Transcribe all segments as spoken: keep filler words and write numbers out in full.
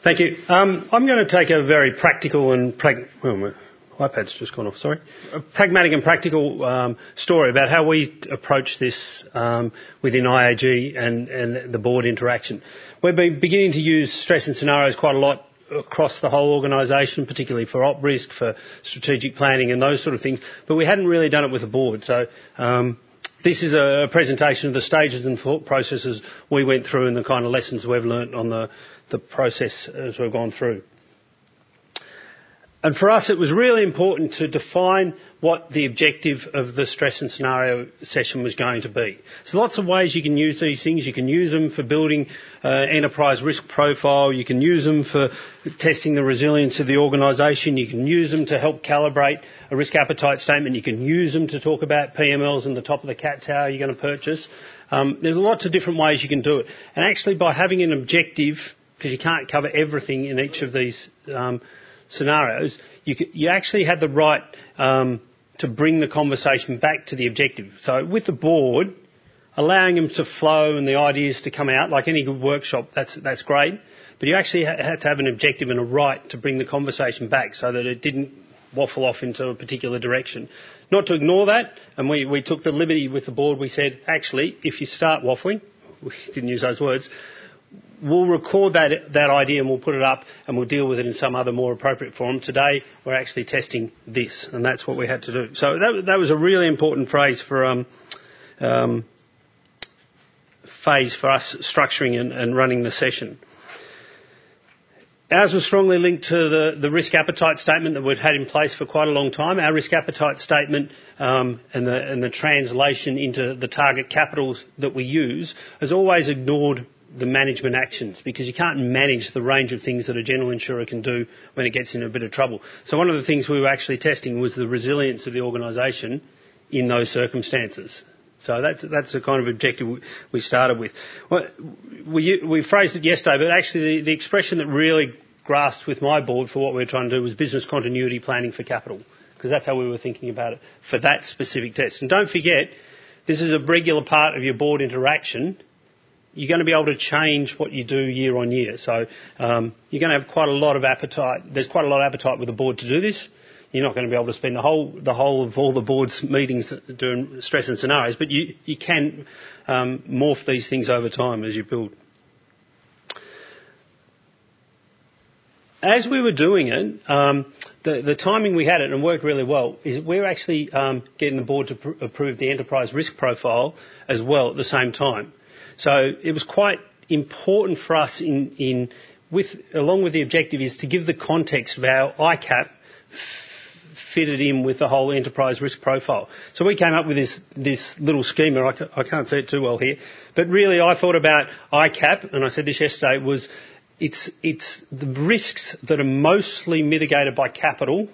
Thank you. Um, I'm going to take a very practical and prag- oh, my iPad's just gone off. Sorry. A pragmatic and practical um, story about how we approach this um, within I A G and, and the board interaction. We've been beginning to use stress and scenarios quite a lot across the whole organisation, particularly for op risk, for strategic planning and those sort of things, but we hadn't really done it with the board. So um, this is a presentation of the stages and thought processes we went through and the kind of lessons we've learnt on the, the process as we've gone through. And for us, it was really important to define what the objective of the stress and scenario session was going to be. So lots of ways you can use these things. You can use them for building uh, enterprise risk profile. You can use them for testing the resilience of the organisation. You can use them to help calibrate a risk appetite statement. You can use them to talk about P M Ls and the top of the cat tower you're going to purchase. Um, there's lots of different ways you can do it. And actually, by having an objective, because you can't cover everything in each of these um, scenarios, you, you actually had the right um, to bring the conversation back to the objective. So with the board, allowing them to flow and the ideas to come out, like any good workshop, that's, that's great, but you actually had to have an objective and a right to bring the conversation back so that it didn't waffle off into a particular direction. Not to ignore that, and we, we took the liberty with the board, we said, actually, if you start waffling, we didn't use those words, we'll record that, that idea and we'll put it up and we'll deal with it in some other more appropriate forum. Today, we're actually testing this, and that's what we had to do. So that, that was a really important phrase for, um, um, phase for us structuring and, and running the session. Ours was strongly linked to the, the risk appetite statement that we'd had in place for quite a long time. Our risk appetite statement um, and, the, and the translation into the target capitals that we use has always ignored the management actions, because you can't manage the range of things that a general insurer can do when it gets in a bit of trouble. So one of the things we were actually testing was the resilience of the organisation in those circumstances. So that's, that's the kind of objective we started with. Well, we, we phrased it yesterday, but actually the, the expression that really grasped with my board for what we were trying to do was business continuity planning for capital, because that's how we were thinking about it for that specific test. And don't forget, this is a regular part of your board interaction. You're going to be able to change what you do year on year. So um, you're going to have quite a lot of appetite. There's quite a lot of appetite with the board to do this. You're not going to be able to spend the whole the whole of all the board's meetings doing stress and scenarios, but you, you can um, morph these things over time as you build. As we were doing it, um, the, the timing we had it and worked really well is we were actually um, getting the board to pr- approve the enterprise risk profile as well at the same time. So it was quite important for us in, in with, along with the objective is to give the context of our I CAP f- fitted in with the whole enterprise risk profile. So we came up with this, this little schema. I, ca- I can't see it too well here. But really I thought about I CAP, and I said this yesterday, was it's, it's the risks that are mostly mitigated by capital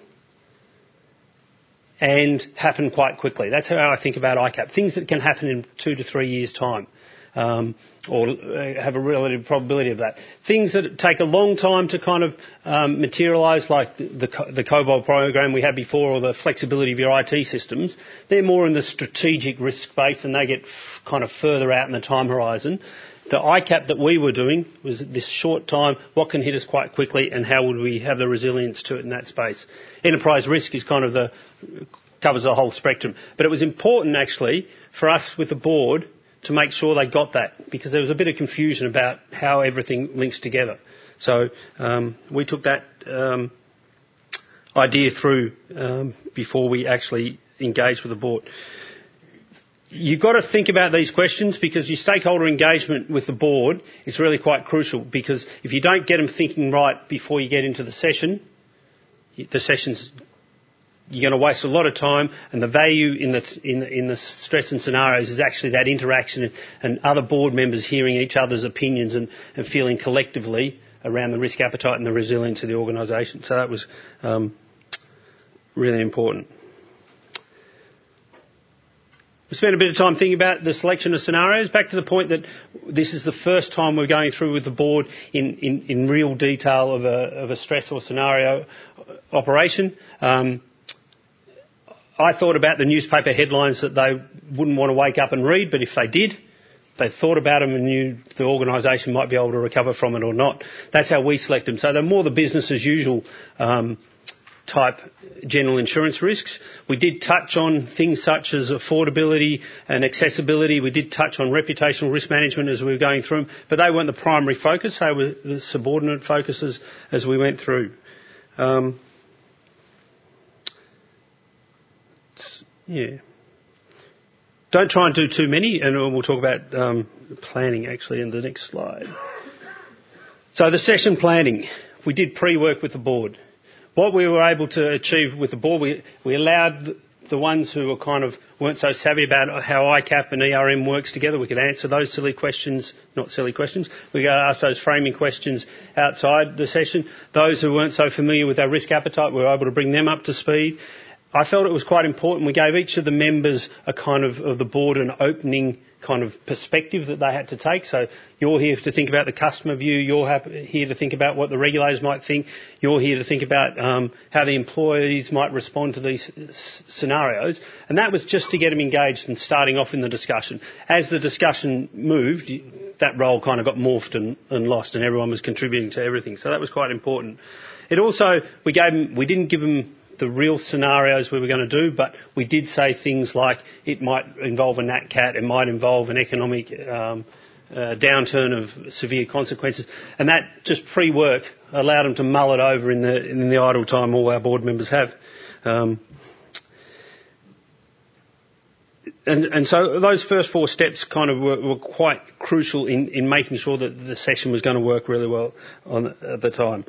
and happen quite quickly. That's how I think about I CAP. Things that can happen in two to three years' time. Um, or have a relative probability of that. Things that take a long time to kind of um, materialise, like the, the, the COBOL program we had before, or the flexibility of your I T systems, they're more in the strategic risk space and they get f- kind of further out in the time horizon. The I CAP that we were doing was this short time, what can hit us quite quickly and how would we have the resilience to it in that space. Enterprise risk is kind of the, covers the whole spectrum. But it was important actually for us with the board to make sure they got that, because there was a bit of confusion about how everything links together. So um, we took that um, idea through um, before we actually engaged with the board. You've got to think about these questions, because your stakeholder engagement with the board is really quite crucial, because if you don't get them thinking right before you get into the session, the session's you're going to waste a lot of time, and the value in the, in the, in the stress and scenarios is actually that interaction and, and other board members hearing each other's opinions and, and feeling collectively around the risk appetite and the resilience of the organisation. So that was um, really important. We spent a bit of time thinking about the selection of scenarios, back to the point that this is the first time we're going through with the board in, in, in real detail of a, of a stress or scenario operation. Um, I thought about the newspaper headlines that they wouldn't want to wake up and read, but if they did, they thought about them and knew the organisation might be able to recover from it or not. That's how we select them. So they're more the business as usual um, type general insurance risks. We did touch on things such as affordability and accessibility. We did touch on reputational risk management as we were going through them, but they weren't the primary focus. They were the subordinate focuses as we went through. Um, yeah. Don't try and do too many, and we'll talk about um, planning actually in the next slide. So the session planning. We did pre-work with the board. What we were able to achieve with the board, we, we allowed the ones who were kind of weren't so savvy about how I CAP and E R M works together, we could answer those silly questions, not silly questions. We could ask those framing questions outside the session. Those who weren't so familiar with our risk appetite, we were able to bring them up to speed. I felt it was quite important. We gave each of the members a kind of, of the board an opening kind of perspective that they had to take. So you're here to think about the customer view. You're here to think about what the regulators might think. You're here to think about um, how the employees might respond to these scenarios. And that was just to get them engaged and starting off in the discussion. As the discussion moved, that role kind of got morphed and, and lost, and everyone was contributing to everything. So that was quite important. It also, we gave them, we didn't give them the real scenarios we were going to do, but we did say things like it might involve a nat cat, it might involve an economic um, uh, downturn of severe consequences, and that just pre-work allowed them to mull it over in the in the idle time all our board members have. Um, and, and so those first four steps kind of were, were quite crucial in, in making sure that the session was going to work really well on, at the time.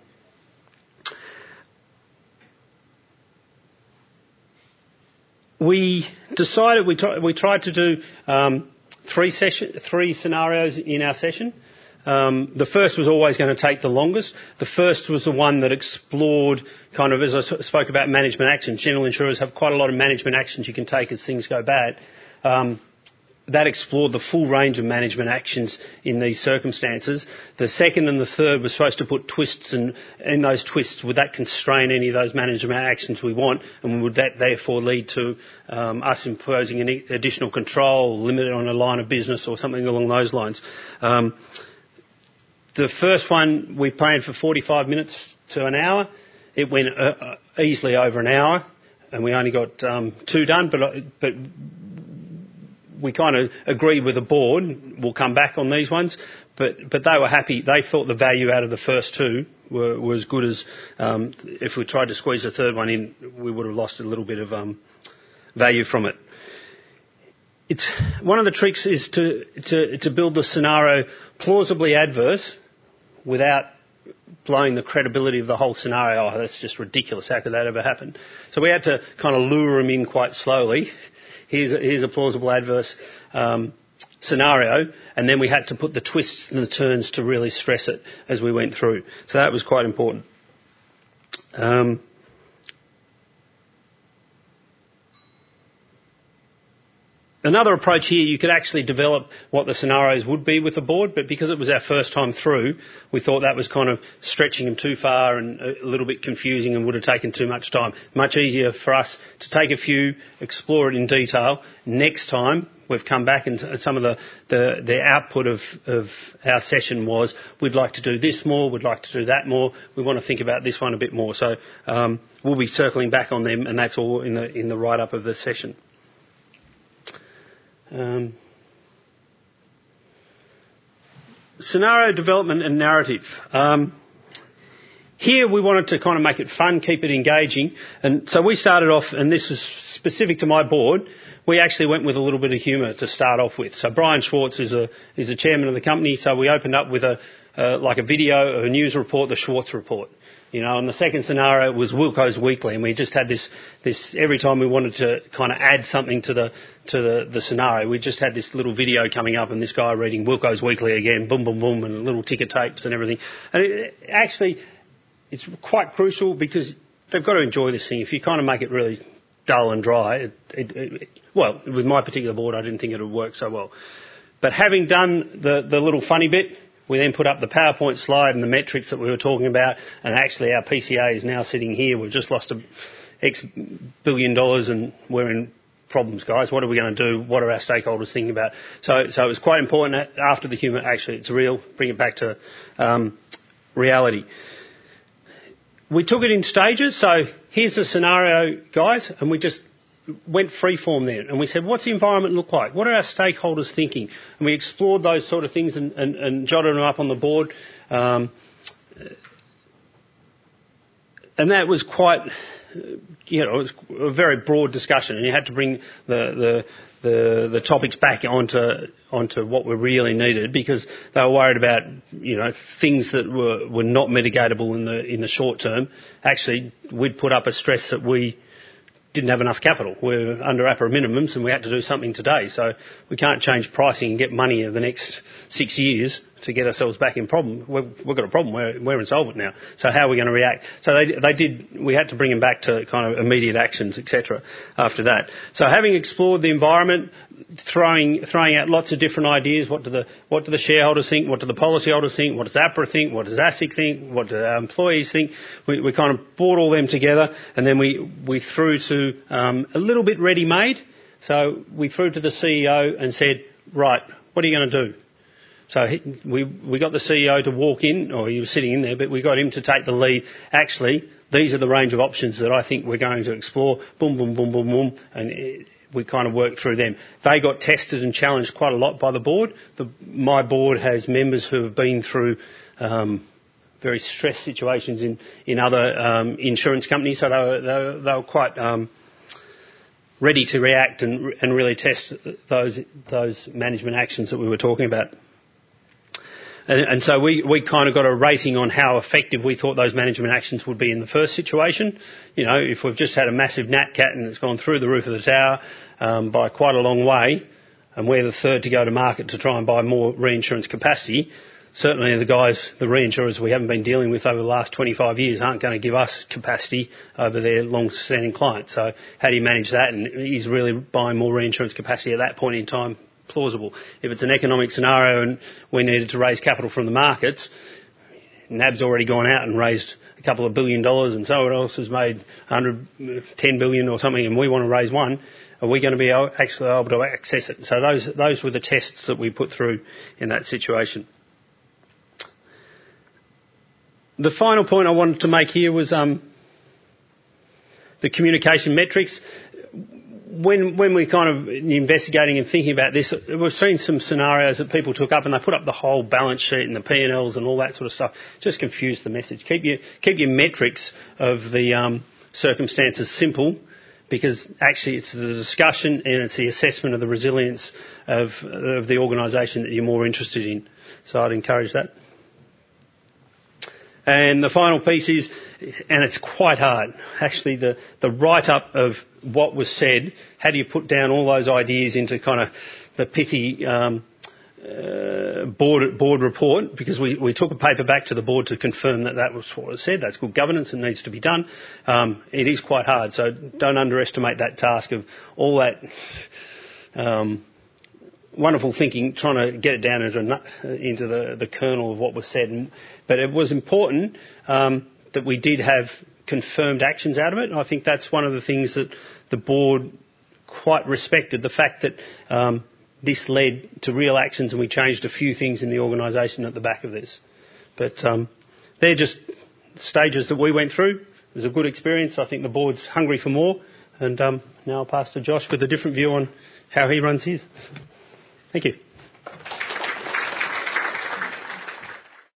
We decided, we, try, we tried to do um, three, session, three scenarios in our session. Um, the first was always going to take the longest. The first was the one that explored kind of, as I spoke about, management actions. General insurers have quite a lot of management actions you can take as things go bad. Um, that explored the full range of management actions in these circumstances. The second and the third were supposed to put twists, and in those twists, would that constrain any of those management actions we want, and would that therefore lead to um, us imposing an additional control, limit on a line of business or something along those lines. Um, the first one we planned for forty-five minutes to an hour. It went uh, easily over an hour, and we only got um, two done, but but we kind of agreed with the board, we'll come back on these ones, but, but they were happy. They thought the value out of the first two were, were as good as, um, if we tried to squeeze the third one in, we would have lost a little bit of um, value from it. It's, one of the tricks is to, to, to build the scenario plausibly adverse without blowing the credibility of the whole scenario. Oh, that's just ridiculous. How could that ever happen? So we had to kind of lure them in quite slowly. Here's a, here's a plausible adverse um, scenario, and then we had to put the twists and the turns to really stress it as we went through. So that was quite important. Um, Another approach here, you could actually develop what the scenarios would be with the board, but because it was our first time through, we thought that was kind of stretching them too far and a little bit confusing and would have taken too much time. Much easier for us to take a few, explore it in detail. Next time, we've come back and some of the, the, the output of, of our session was, we'd like to do this more, we'd like to do that more, we want to think about this one a bit more. So um, we'll be circling back on them, and that's all in the, in the write-up of the session. Um, scenario development and narrative. Um, here we wanted to kind of make it fun, keep it engaging, and so we started off, and this is specific to my board, we actually went with a little bit of humour to start off with. So Brian Schwartz is a is the chairman of the company, so we opened up with a uh, like a video, a news report, the Schwartz report. You know, and the second scenario was Wilco's Weekly, and we just had this, this every time we wanted to kind of add something to the to the, the scenario, we just had this little video coming up, and this guy reading Wilco's Weekly again, boom, boom, boom, and little ticker tapes and everything. And it, actually, it's quite crucial because they've got to enjoy this thing. If you kind of make it really dull and dry, it, it, it, well, with my particular board, I didn't think it would work so well. But having done the, the little funny bit, we then put up the PowerPoint slide and the metrics that we were talking about, and actually our P C A is now sitting here. We've just lost a X billion dollars, and we're in problems, guys. What are we going to do? What are our stakeholders thinking about? So, so it was quite important after the humour, actually, it's real, bring it back to um, reality. We took it in stages. So here's the scenario, guys, and we just went freeform there. And we said, what's the environment look like? What are our stakeholders thinking? And we explored those sort of things and, and, and jotted them up on the board. Um, and that was quite... You know, it was a very broad discussion, and you had to bring the the, the, the topics back onto onto what were really needed, because they were worried about, you know, things that were, were not mitigatable in the in the short term. Actually, we'd put up a stress that we didn't have enough capital. We're under APRA minimums, and we had to do something today. So we can't change pricing and get money over the next six years to get ourselves back in problem. We've, we've got a problem. We're, we're insolvent now. So how are we going to react? So they, they did. We had to bring them back to kind of immediate actions, et cetera. After that. So having explored the environment, throwing throwing out lots of different ideas. What do the what do the shareholders think? What do the policyholders think? What does APRA think? What does ASIC think? What do our employees think? We, we kind of brought all them together, and then we we threw to um, a little bit ready-made. So we threw to the C E O and said, right, what are you going to do? So he, we we got the C E O to walk in, or he was sitting in there, but we got him to take the lead. Actually, these are the range of options that I think we're going to explore. Boom, boom, boom, boom, boom, and it, we kind of worked through them. They got tested and challenged quite a lot by the board. The, my board has members who have been through um, very stressed situations in in other um, insurance companies, so they were they were, they were quite um, ready to react and and really test those those management actions that we were talking about. And, and so we, we kind of got a rating on how effective we thought those management actions would be in the first situation. You know, if we've just had a massive nat cat and it's gone through the roof of the tower um, by quite a long way, and we're the third to go to market to try and buy more reinsurance capacity, certainly the guys, the reinsurers we haven't been dealing with over the last twenty-five years aren't going to give us capacity over their long-standing clients. So how do you manage that? And is really buying more reinsurance capacity at that point in time plausible? If it's an economic scenario and we needed to raise capital from the markets, N A B's already gone out and raised a couple of billion dollars, and someone else has made one hundred, ten billion or something, and we want to raise one. Are we going to be actually able to access it? So those those were the tests that we put through in that situation. The final point I wanted to make here was um, the communication metrics. When when we're kind of investigating and thinking about this, we've seen some scenarios that people took up, and they put up the whole balance sheet and the P and Ls and all that sort of stuff. Just confused the message. Keep your keep your metrics of the um, circumstances simple, because actually it's the discussion and it's the assessment of the resilience of of the organisation that you're more interested in. So I'd encourage that. And the final piece is, and it's quite hard, actually, the, the write-up of what was said. How do you put down all those ideas into kind of the pithy um, uh, board, board report? Because we, we took a paper back to the board to confirm that that was what was said. That's good governance and needs to be done. Um, it is quite hard, so don't underestimate that task of all that um, wonderful thinking, trying to get it down into, into the, the kernel of what was said. And, but it was important um, that we did have confirmed actions out of it. And I think that's one of the things that the board quite respected, the fact that um, this led to real actions, and we changed a few things in the organisation at the back of this. But um, they're just stages that we went through. It was a good experience. I think the board's hungry for more. And um, now I'll pass to Josh with a different view on how he runs his. Thank you.